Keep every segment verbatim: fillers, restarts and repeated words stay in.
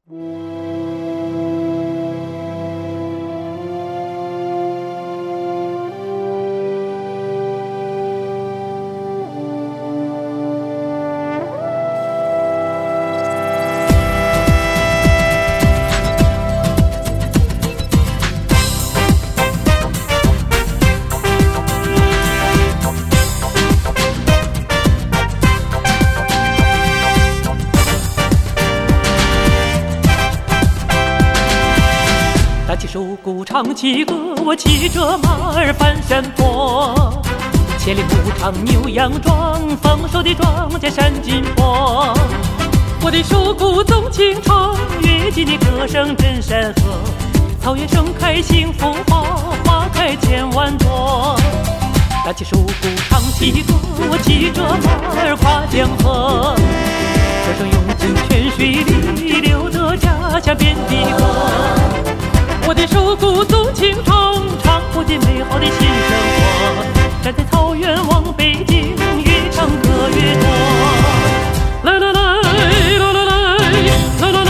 打起手鼓唱起歌，我骑着马儿翻山坡，千里牧场牛羊壮，丰收的庄稼闪金波。我的手鼓纵情唱，乐器的歌声震山河。草原盛开幸福花，花开千万朵。打起手鼓唱起歌，我骑着马儿跨江河，歌声涌进泉水里，流得家乡遍地歌。我的手鼓纵情唱，唱不尽美好的新生活。站在草原望北京，越唱歌越多。来来来，来来来，来来来，来来来，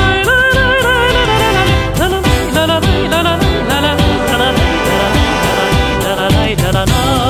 来来来，来来来，来来来，来来来，来来来，来来来，来来来，来来来。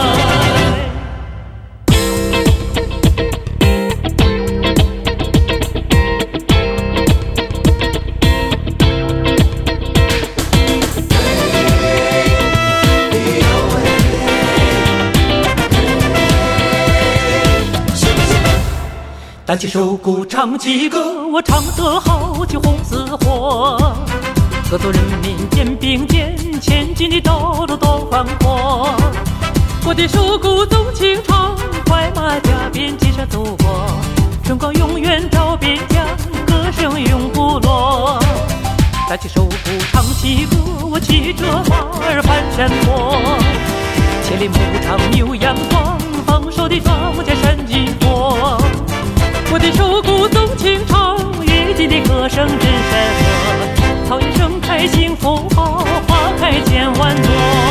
打起手鼓唱起歌，我唱得豪气红似火。各族人民肩并肩，前进的道路多宽阔。我的手鼓纵情唱，快马加鞭疾驰祖国。春光永远照边疆，歌声永不落。打起手鼓唱起歌，我骑着马儿翻山坡，千里牧场牛羊壮，丰收的庄稼闪金波。我的手鼓纵情唱，乐器的歌声震山河。草原盛开幸福花，花开千万朵。